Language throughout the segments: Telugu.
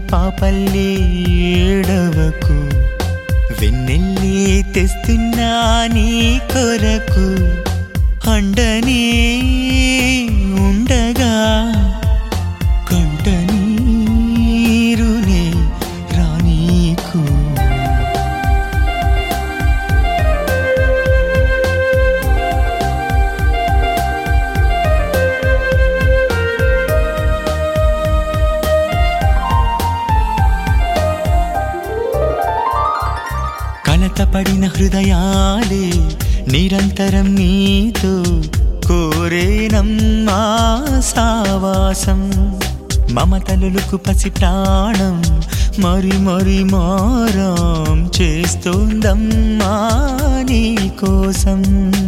పాపల్లే ఏడవకు, వెన్నెల్లి తెస్తున్నా నీ కొరకు. అండనే ఉండగా కంట నీరునే రానీకు. కలతపడిన హృదయాలే నిరంతరం నీతో కోరేనమ్మా సావాసం. మమతలులకు పసి ప్రాణం మరి మరి మారం చేస్తోందమ్మా నీ కోసం.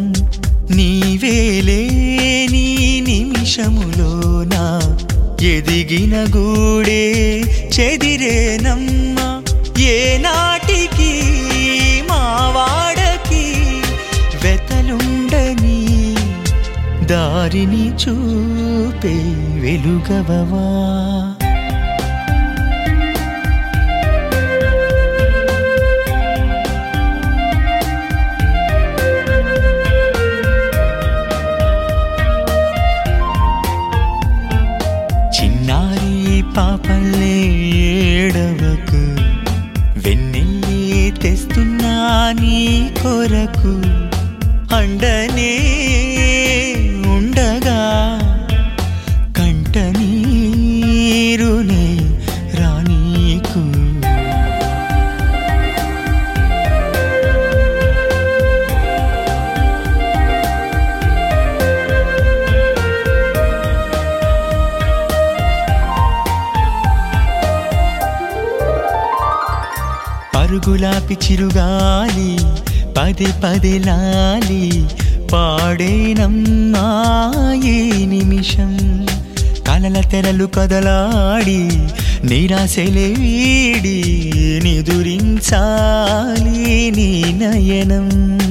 నీవేలే నీ నిమిషములోన ఎదిగిన గూడే చెదిరేనమ్మా. ఏ నాటికి మా వాడకి వెతలుండని దారిని చూపే వెలుగవవా. చిన్నారి పాపల్లే ఏడవకు, వెన్నెల్లి తెస్తున్నా నీ కొరకు. అండనే ఉండగా కంట నీరునే రానీకు. పరుగులాపి చిరుగాలి పదే పదే లాలి పాడేనమ్మా ఈ నిమిషం. కలల తెరలు కదలాడి నిరాశలే వీడి నిదురించాలి నీ నయనం.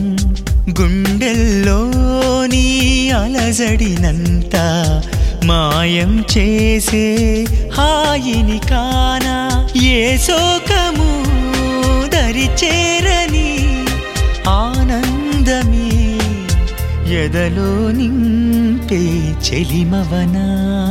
గుండెల్లోని అలజడినంతా మాయం చేసే హాయిని కానా. ఏ శోకము దరిచేరని ఆనందమే ఎదలో నింపే చెలిమవనా.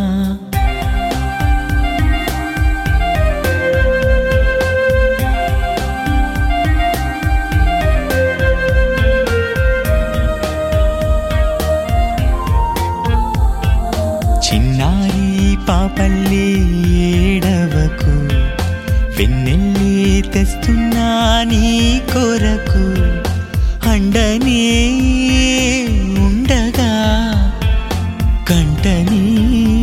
చిన్నారి పాపల్లే ఏడవకు, వెన్నెల్లి తెస్తున్నా నీ కొరకు. అండనే ఉండగా కంట నీ